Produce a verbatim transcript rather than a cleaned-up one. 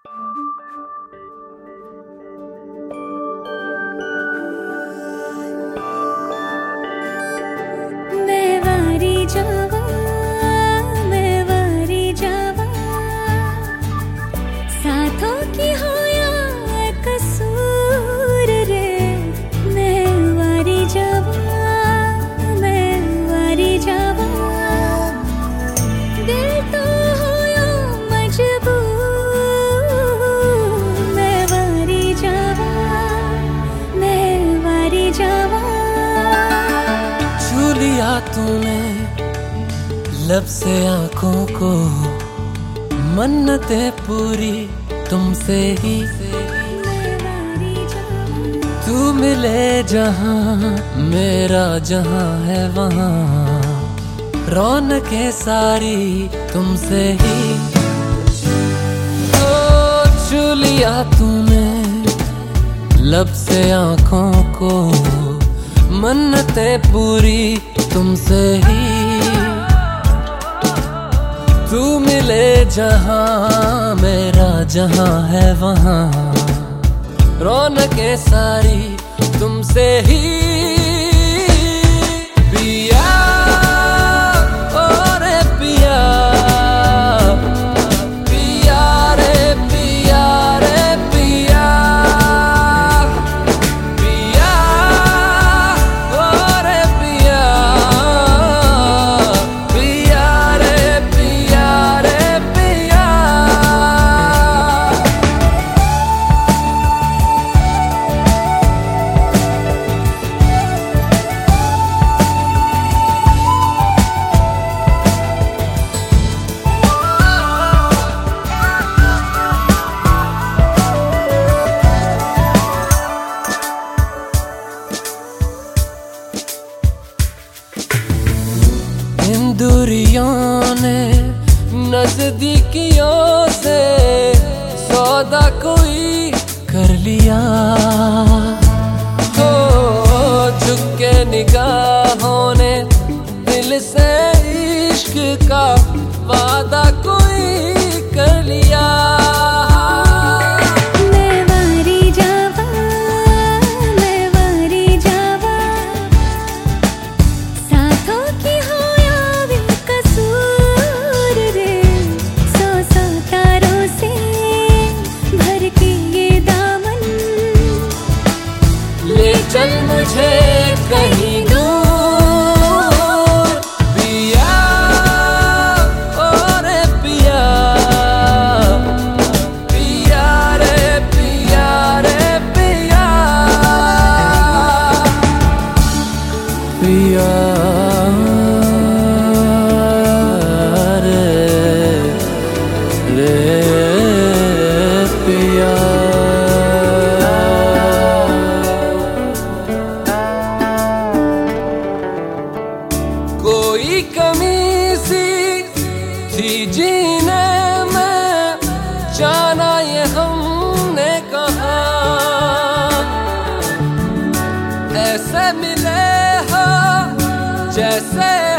तूने लब से आंखों को, मन्नतें पूरी तुमसे ही। तू मिले जहां मेरा जहां है वहां, रौनकें सारी तुमसे ही। तो छू लिया तूने लब से आंखों को, मन्नतें पूरी तुमसे ही। तू मिले जहां मेरा जहां है वहां, रौनकें सारी तुमसे ही। पिया ओ रे पिया, पिया रे पिया रे पिया, पिया ओ रे पिया, पिया रे पिया रे पिया। इन दूरियों ने नजदीकियों से सौदा कोई कर लिया। हो झुक के निगाहों ने दिल से इश्क का वादा कोई कर लिया। चल मुझे कहीं दूर, पिया ओ रे पिया, पिया रे पिया रे पिया, पिया रे रे पिया। कोई कमी सी थी जीने में, जाना ये हमने कहा। ऐसे मिले हो जैसे